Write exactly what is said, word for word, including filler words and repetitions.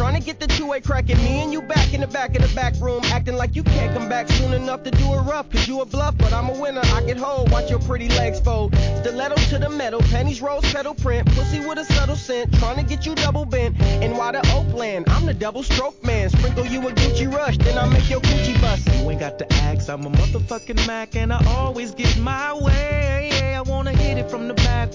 Trying to get the two-way cracking. Me and you back in the back of the back room. Acting like you can't come back soon enough to do it rough. Cause you a bluff, but I'm a winner. I get hold. Watch your pretty legs fold. Stiletto to the metal. Pennies rose pedal print. Pussy with a subtle scent. Trying to get you double bent. And why the Oakland? I'm the double stroke man. Sprinkle you a Gucci rush. Then I make your Gucci bust. You ain't got to ask. I'm a motherfucking Mac. And I always get my way. I wanna hit it from the back